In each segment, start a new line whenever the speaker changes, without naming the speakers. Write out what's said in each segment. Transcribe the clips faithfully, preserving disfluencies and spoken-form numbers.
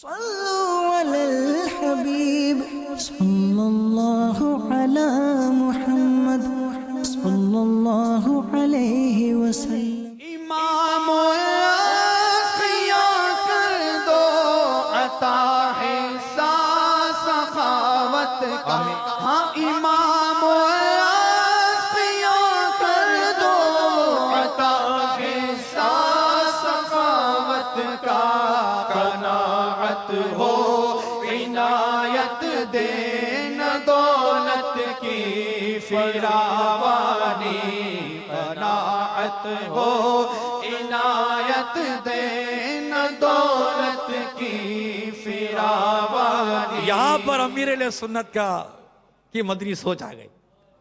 صلوا على الحبيب صلى الله على محمد صلى الله عليه وسلم.
امام الانبیاء کر دو عطا حصہ سخاوت کا. ہاں امام الانبیاء کر دو عطا حصہ سخاوت کا. قناعت ہو عنایت دین دولت کی فراوانی. قناعت ہو عنایت دین دولت کی فراوانی.
یہاں پر امیر علیہ سنت کا کی مدنی سوچ آ گئی.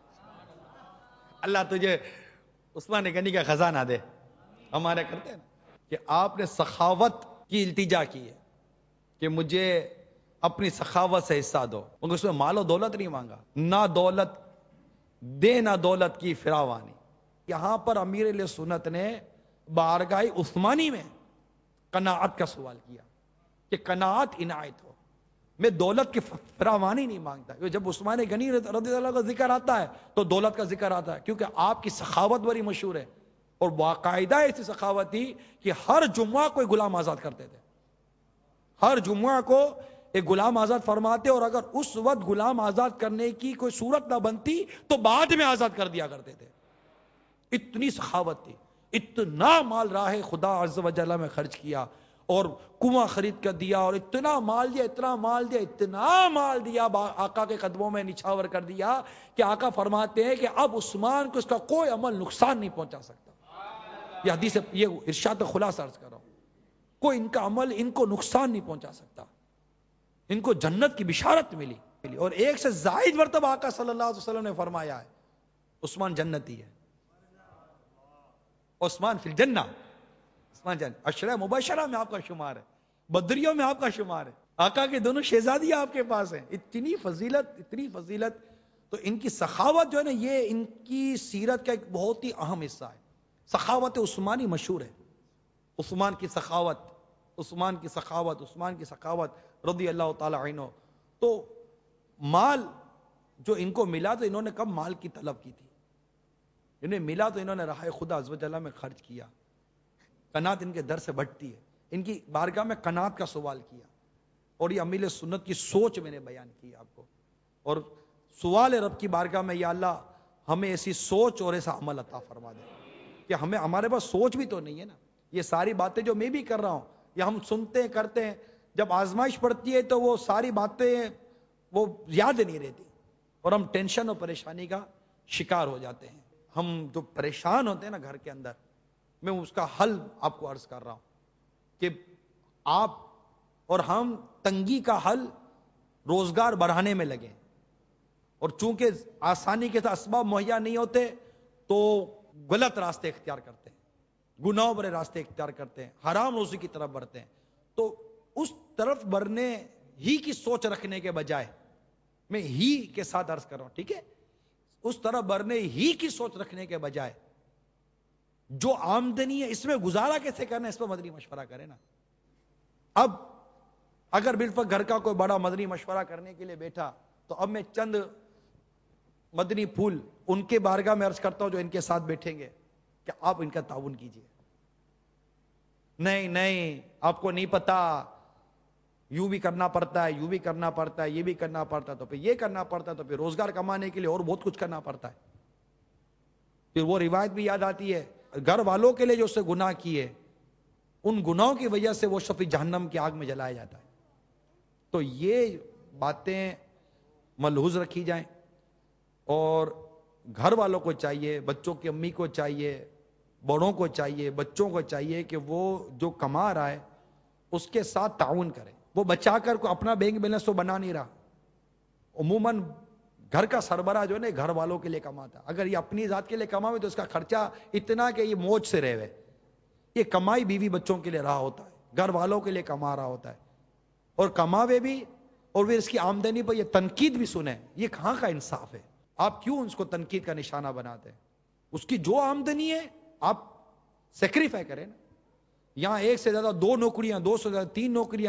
اللہ تجھے عثمان غنی کا خزانہ دے. ہمارے کرتے ہیں نا کہ آپ نے سخاوت کی التجا کی ہے کہ مجھے اپنی سخاوت سے حصہ دو. مگر اس میں مال و دولت نہیں مانگا. نہ دولت دے نہ دولت کی فراوانی. یہاں پر امیر علیہ سنت نے بارگاہ عثمانی میں قناعت کا سوال کیا کہ قناعت عنایت ہو. میں دولت کی فراوانی نہیں مانگتا. جب عثمان غنی رضی اللہ کا ذکر آتا ہے تو دولت کا ذکر آتا ہے کیونکہ آپ کی سخاوت بڑی مشہور ہے. اور باقاعدہ ایسی سخاوت تھی کہ ہر جمعہ کوئی غلام آزاد کرتے تھے. ہر جمعہ کو ایک غلام آزاد فرماتے اور اگر اس وقت غلام آزاد کرنے کی کوئی صورت نہ بنتی تو بعد میں آزاد کر دیا کرتے تھے. اتنی سخاوت تھی. اتنا مال راہ خدا عز و جل میں خرچ کیا اور کنواں خرید کر دیا اور اتنا مال دیا اتنا مال دیا اتنا مال دیا آقا کے قدموں میں نچھاور کر دیا کہ آقا فرماتے ہیں کہ اب عثمان کو اس کا کوئی عمل نقصان نہیں پہنچا سکتا. یہ حدیث یہ ارشاد خلاصہ عرض کر رہا ہوں. کوئی ان کا عمل ان کو نقصان نہیں پہنچا سکتا. ان کو جنت کی بشارت ملی. اور ایک سے زائد مرتبہ آقا صلی اللہ علیہ وسلم نے فرمایا ہے عثمان جنتی ہے. عثمان فی الجنہ. عثمان جنت عشرہ مبشرہ میں آپ کا شمار ہے. بدریوں میں آپ کا شمار ہے. آقا کے دونوں شہزادیاں آپ کے پاس ہیں. اتنی فضیلت اتنی فضیلت. تو ان کی سخاوت جو ہے نا یہ ان کی سیرت کا ایک بہت ہی اہم حصہ ہے. سخاوت عثمانی مشہور ہے. عثمان کی سخاوت عثمان کی سخاوت عثمان کی سخاوت رضی اللہ تعالی عنہ. تو مال جو ان کو ملا تو انہوں نے کب مال کی طلب کی تھی. انہیں ملا تو انہوں نے راہ خدا عز و جل میں خرچ کیا. قناعت ان کے در سے بٹتی ہے. ان کی بارگاہ میں قناعت کا سوال کیا اور یہ امیر سنت کی سوچ میں نے بیان کی آپ کو. اور سوال رب کی بارگاہ میں یا اللہ ہمیں ایسی سوچ اور ایسا عمل عطا فرما دے کہ ہمیں ہمارے پاس سوچ بھی تو نہیں ہے نا. یہ ساری باتیں جو میں بھی کر رہا ہوں یا ہم سنتے ہیں کرتے ہیں جب آزمائش پڑتی ہے تو وہ ساری باتیں وہ یاد نہیں رہتی اور ہم ٹینشن اور پریشانی کا شکار ہو جاتے ہیں. ہم جو پریشان ہوتے ہیں نا گھر کے اندر میں اس کا حل آپ کو عرض کر رہا ہوں کہ آپ اور ہم تنگی کا حل روزگار بڑھانے میں لگیں. اور چونکہ آسانی کے ساتھ اسباب مہیا نہیں ہوتے تو غلط راستے اختیار کرتے ہیں. گناہوں بھرے راستے اختیار کرتے ہیں. حرام روزی کی طرف بڑھتے ہیں. تو اس طرف بڑھنے ہی کی سوچ رکھنے کے بجائے میں ہی کے ساتھ عرض کر رہا ہوں ٹھیک ہے اس طرف بڑھنے ہی کی سوچ رکھنے کے بجائے جو آمدنی ہے اس میں گزارا کیسے کرنا ہے اس پر مدنی مشورہ کریں نا. اب اگر بالفعل گھر کا کوئی بڑا مدنی مشورہ کرنے کے لیے بیٹھا تو اب میں چند مدنی پھول ان کے بارگاہ میں عرض کرتا ہوں جو ان کے ساتھ بیٹھیں گے کہ آپ ان کا تعاون کیجئے. نہیں نہیں آپ کو نہیں پتا یوں بھی کرنا پڑتا ہے یوں بھی کرنا پڑتا ہے یہ بھی کرنا پڑتا ہے تو پھر یہ کرنا پڑتا ہے تو پھر روزگار کمانے کے لیے اور بہت کچھ کرنا پڑتا ہے. پھر وہ روایت بھی یاد آتی ہے گھر والوں کے لیے جو اس سے گناہ کیے ان گناہوں کی وجہ سے وہ شفیع جہنم کی آگ میں جلایا جاتا ہے. تو یہ باتیں ملحوظ رکھی جائیں اور گھر والوں کو چاہیے بچوں کی امی کو چاہیے بڑوں کو چاہیے بچوں کو چاہیے کہ وہ جو کما رہا ہے اس کے ساتھ تعاون کرے. وہ بچا کر کو اپنا بینک بیلنس تو بنا نہیں رہا. عموماً گھر کا سربراہ جو ہے نا گھر والوں کے لیے کماتا. اگر یہ اپنی ذات کے لیے کماوے تو اس کا خرچہ اتنا کہ یہ موج سے رہے. یہ کمائی بیوی بچوں کے لیے رہا ہوتا ہے گھر والوں کے لیے کما رہا ہوتا ہے اور کماوے بھی اور پھر اس کی آمدنی پر یہ تنقید بھی سنیں. یہ کہاں کا انصاف ہے. آپ کیوں اس کو تنقید کا نشانہ بناتے ہیں. اس کی جو آمدنی ہے آپ سیکریفائی کریں نا. یہاں ایک سے زیادہ دو نوکریاں دو سے زیادہ تین نوکریاں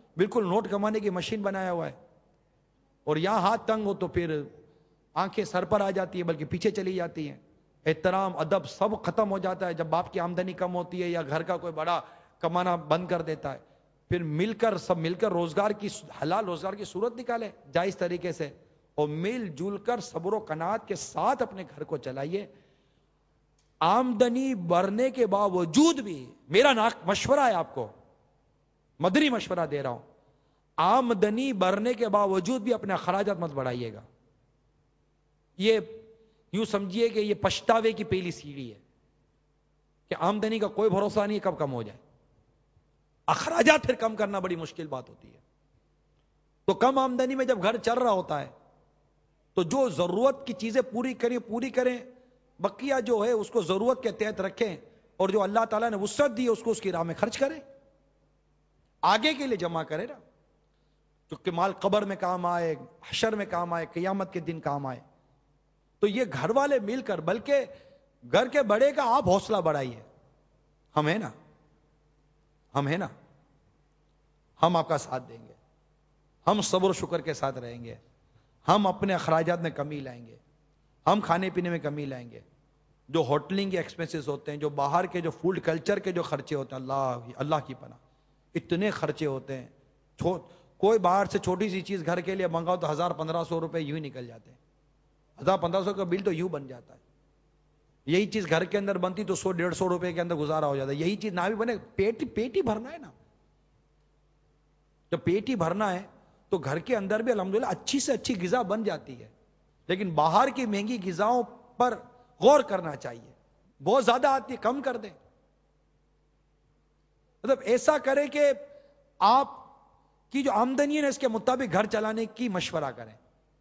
بالکل نوٹ کمانے کی مشین بنایا ہوا ہے، اور یہاں ہاتھ تنگ ہو تو پھر آنکھیں سر پر آ جاتی ہے بلکہ پیچھے چلی جاتی ہیں، احترام ادب سب ختم ہو جاتا ہے جب باپ کی آمدنی کم ہوتی ہے یا گھر کا کوئی بڑا کمانا بند کر دیتا ہے۔ پھر مل کر سب مل کر روزگار کی حلال روزگار کی صورت نکالے جائز طریقے سے، اور مل جل کر صبر و قناعت کے ساتھ اپنے گھر کو چلائیے۔ آمدنی بڑھنے کے باوجود بھی میرا مشورہ ہے آپ کو، مدنی مشورہ دے رہا ہوں، آمدنی بڑھنے کے باوجود بھی اپنے اخراجات مت بڑھائیے گا۔ یہ یوں سمجھیے کہ یہ پچھتاوے کی پہلی سیڑھی ہے کہ آمدنی کا کوئی بھروسہ نہیں کب کم ہو جائے، اخراجات پھر کم کرنا بڑی مشکل بات ہوتی ہے۔ تو کم آمدنی میں جب گھر چل رہا ہوتا ہے تو جو ضرورت کی چیزیں پوری کریں پوری کریں، بقیہ جو ہے اس کو ضرورت کے تحت رکھیں، اور جو اللہ تعالیٰ نے وسعت دی ہے اس کو اس کی راہ میں خرچ کریں، آگے کے لیے جمع کرے نا، چونکہ مال قبر میں کام آئے، حشر میں کام آئے، قیامت کے دن کام آئے۔ تو یہ گھر والے مل کر، بلکہ گھر کے بڑے کا آپ حوصلہ بڑھائیے، ہم ہیں نا، ہم ہیں نا، ہم آپ کا ساتھ دیں گے، ہم صبر و شکر کے ساتھ رہیں گے، ہم اپنے اخراجات میں کمی لائیں گے، ہم کھانے پینے میں کمی لائیں گے، جو ہوٹلنگ کے ایکسپنسز ہوتے ہیں، جو باہر کے جو فوڈ کلچر کے جو خرچے ہوتے ہیں، اللہ اللہ کی پناہ اتنے خرچے ہوتے ہیں، کوئی باہر سے چھوٹی سی چیز گھر کے لیے منگاؤ تو ہزار پندرہ سو روپے یوں ہی نکل جاتے ہیں، ہزار پندرہ سو کا بل تو یوں بن جاتا ہے۔ یہی چیز گھر کے اندر بنتی تو سو ڈیڑھ سو روپے کے اندر گزارا ہو جاتا ہے، یہی چیز نہ بھی بنے، پیٹ پیٹ ہی بھرنا ہے نا، جب پیٹ ہی بھرنا ہے تو گھر کے اندر بھی الحمدللہ اچھی سے اچھی غذا بن جاتی ہے، لیکن باہر کی مہنگی غذاؤں پر غور کرنا چاہیے، بہت زیادہ آتی ہے کم کر دیں، مطلب ایسا کرے کہ آپ کی جو آمدنی ہے نا اس کے مطابق گھر چلانے کی مشورہ کریں،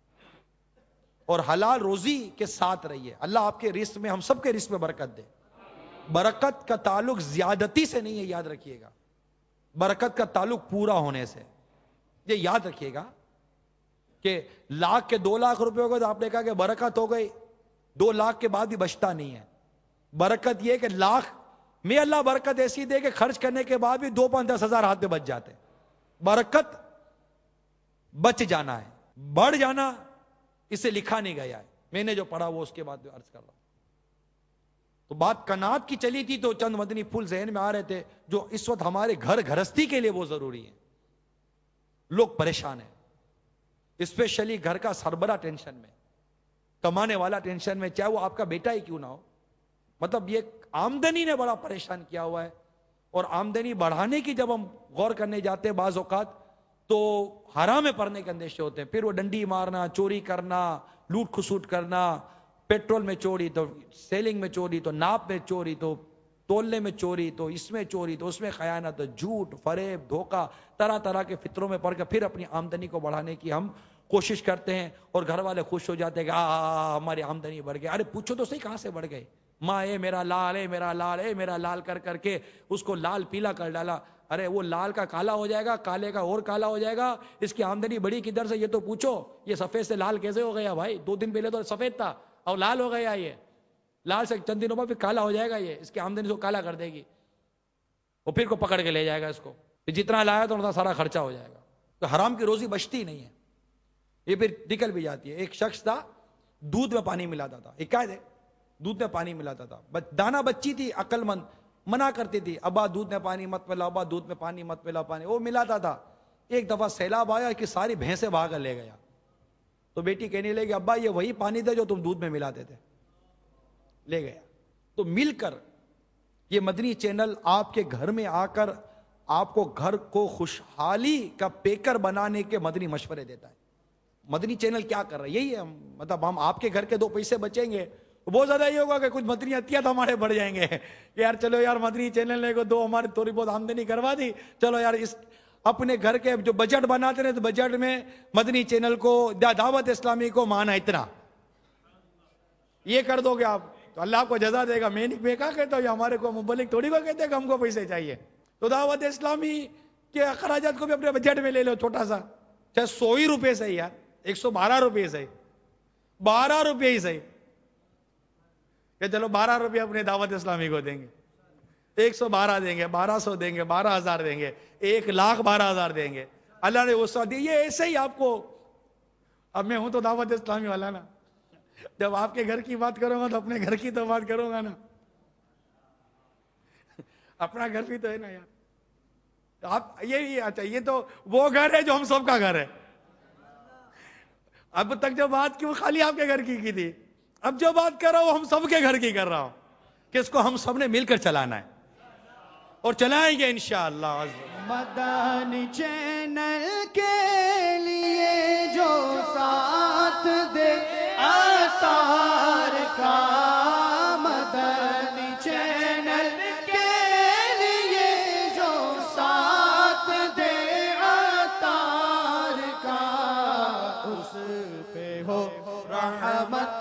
اور حلال روزی کے ساتھ رہیے۔ اللہ آپ کے رزق میں، ہم سب کے رزق میں برکت دے۔ برکت کا تعلق زیادتی سے نہیں ہے، یاد رکھیے گا، برکت کا تعلق پورا ہونے سے۔ یہ یاد رکھیے گا کہ لاکھ کے دو لاکھ روپے ہو گئے تو آپ نے کہا کہ برکت ہو گئی، دو لاکھ کے بعد بھی بچتا نہیں ہے۔ برکت یہ کہ لاکھ میں اللہ برکت ایسی دے کہ خرچ کرنے کے بعد بھی دو پانچ دس ہزار ہاتھ میں بچ جاتے۔ برکت بچ جانا ہے، بڑھ جانا اسے لکھا نہیں گیا ہے، میں نے جو پڑھا وہ اس کے بعد عرض کر رہا ہوں۔ تو بات قناعت کی چلی تھی تو چند مدنی پھول ذہن میں آ رہے تھے جو اس وقت ہمارے گھر گھرستی کے لیے وہ ضروری ہے۔ لوگ پریشان ہیں، اسپیشلی گھر کا سربراہ ٹینشن میں، کمانے والا ٹینشن میں، چاہے وہ آپ کا بیٹا ہی کیوں نہ ہو۔ مطلب یہ آمدنی نے بڑا پریشان کیا ہوا ہے، اور آمدنی بڑھانے کی جب ہم غور کرنے جاتے ہیں بعض اوقات تو حرام میں پڑنے کے اندیشے ہوتے ہیں، پھر وہ ڈنڈی مارنا، چوری کرنا، لوٹ کھسوٹ کرنا، پیٹرول میں چوری تو سیلنگ میں چوری تو ناپ میں چوری تو تولنے میں چوری تو اس میں چوری تو اس میں خیانت، جھوٹ، فریب، دھوکہ، طرح طرح کے فطروں میں پڑ کر پھر اپنی آمدنی کو بڑھانے کی ہم کوشش کرتے ہیں، اور گھر والے خوش ہو جاتے ہیں کہ آ ہماری آمدنی بڑھ گئی۔ ارے پوچھو تو صحیح کہاں سے بڑھ گئی؟ ماں اے میرا لال، اے میرا لال، اے میرا لال کر کر کے اس کو لال پیلا کر ڈالا۔ ارے وہ لال کا کالا ہو جائے گا، کالے کا اور کالا ہو جائے گا، اس کی آمدنی بڑی کدھر سے یہ تو پوچھو۔ یہ سفید سے لال کیسے ہو گیا بھائی؟ دو دن پہلے تو سفید تھا اور لال ہو گیا، یہ لال سے چند دنوں بعد پھر کالا ہو جائے گا، یہ اس کی آمدنی کو کالا کر دے گی، اور پھر کو پکڑ کے لے جائے گا اس کو، جتنا لایا تو اتنا سارا خرچہ ہو جائے گا۔ تو حرام کی روزی بچتی نہیں ہے، یہ پھر نکل بھی جاتی ہے۔ ایک شخص تھا دودھ میں پانی ملاتا تھا، ایک قائد ہے دودھ میں پانی ملاتا تھا، دانا بچی تھی عقل مند، منع کرتی تھی ابا دودھ میں پانی مت پلا، ابا دودھ میں پانی مت پلا، پانی وہ ملاتا تھا۔ ایک دفعہ سیلاب آیا کہ ساری بھینسیں بھاگ لے گیا، تو بیٹی کہنے لگی ابا یہ وہی پانی تھا جو تم دودھ میں ملاتے تھے، لے گیا۔ تو مل کر یہ مدنی چینل آپ کے گھر میں آ کر آپ کو گھر کو خوشحالی کا پیکر بنانے کے مدنی مشورے دیتا ہے۔ مدنی چینل کیا کر رہا ہے؟ یہی ہے، مطلب ہم آپ کے گھر کے دو پیسے بچیں گے، بہت زیادہ یہ ہوگا کہ کچھ مدنی عطیات ہمارے بڑھ جائیں گے کہ یار چلو یار مدنی چینل نے کو دو ہماری تھوڑی بہت آمدنی کروا دی، چلو یار اس اپنے گھر کے جو بجٹ بناتے رہے تو بجٹ میں مدنی چینل کو، دعوت اسلامی کو مانا اتنا یہ کر دو گے آپ تو اللہ آپ کو جزا دے گا۔ میں نہیں میں کہا کہتا ہوں، یہ ہمارے کو مبلک تھوڑی کو کہتے ہیں کہ ہم کو پیسے چاہیے۔ تو دعوت اسلامی کے اخراجات کو بھی اپنے بجٹ میں لے لو، چھوٹا سا، چاہے سو ہی روپے سے یار، ایک سو بارہ روپے سے، بارہ روپے ہی صحیح کہ چلو بارہ روپے اپنے دعوت اسلامی کو دیں گے، ایک سو بارہ دیں گے، بارہ سو دیں گے، بارہ ہزار دیں گے، ایک لاکھ بارہ ہزار دیں گے، اللہ نے وسعت دی. یہ ایسے ہی آپ کو, اب میں ہوں تو دعوت اسلامی والا نا, جب آپ کے گھر کی بات کروں گا تو اپنے گھر کی تو بات کروں گا نا, اپنا گھر بھی تو ہے نا یار. آپ یہ اچھا یہ تو وہ گھر ہے جو ہم سب کا گھر ہے. اب تک جو بات کی وہ خالی آپ کے گھر کی کی تھی, اب جو بات کر رہا ہوں وہ ہم سب کے گھر کی کر رہا ہوں, کہ اس کو ہم سب نے مل کر چلانا ہے اور چلائیں گے انشاءاللہ.
مدنی چینل کے لیے جو ساتھ دے عطار کا, مدنی چینل کے لیے جو ساتھ دے عطار کا, اس پہ ہو رحمت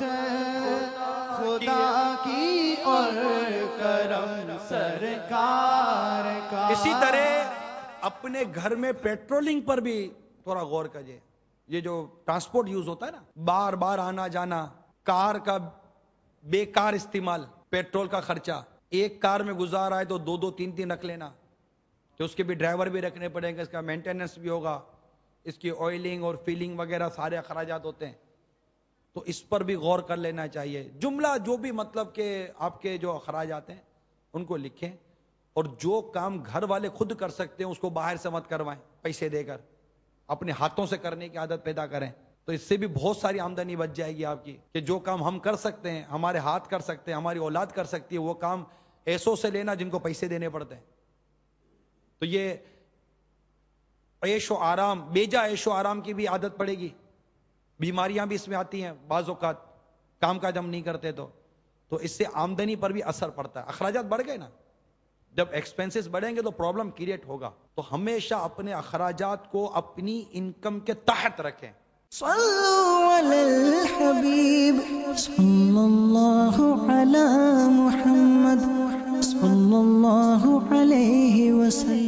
خدا کی اور کرم سرکار کا.
اسی طرح اپنے گھر میں پیٹرولنگ پر بھی تھوڑا غور کیجئے. یہ جو ٹرانسپورٹ یوز ہوتا ہے نا, بار بار آنا جانا, کار کا بیکار استعمال, پیٹرول کا خرچہ, ایک کار میں گزارا ہے تو دو دو تین تین رکھ لینا, تو اس کے بھی ڈرائیور بھی رکھنے پڑیں گے, اس کا مینٹیننس بھی ہوگا, اس کی آئلنگ اور فیلنگ وغیرہ سارے اخراجات ہوتے ہیں, تو اس پر بھی غور کر لینا چاہیے. جملہ جو بھی مطلب کہ آپ کے جو اخراجات ہیں ان کو لکھیں, اور جو کام گھر والے خود کر سکتے ہیں اس کو باہر سے مت کروائیں, پیسے دے کر اپنے ہاتھوں سے کرنے کی عادت پیدا کریں, تو اس سے بھی بہت ساری آمدنی بچ جائے گی آپ کی. کہ جو کام ہم کر سکتے ہیں, ہمارے ہاتھ کر سکتے ہیں, ہماری اولاد کر سکتی ہے, وہ کام ایسوں سے لینا جن کو پیسے دینے پڑتے ہیں. تو یہ عیش و آرام, بیجا عیش و آرام کی بھی عادت پڑے گی. بیماریاں بھی اس میں آتی ہیں بعض اوقات, کام کاج ہم نہیں کرتے تو تو اس سے آمدنی پر بھی اثر پڑتا ہے. اخراجات بڑھ گئے نا, جب ایکسپینسز بڑھیں گے تو پرابلم کریٹ ہوگا. تو ہمیشہ اپنے اخراجات کو اپنی انکم کے تحت رکھیں.
صلوا علی الحبیب صلی اللہ علی محمد صلی اللہ علیہ وسلم.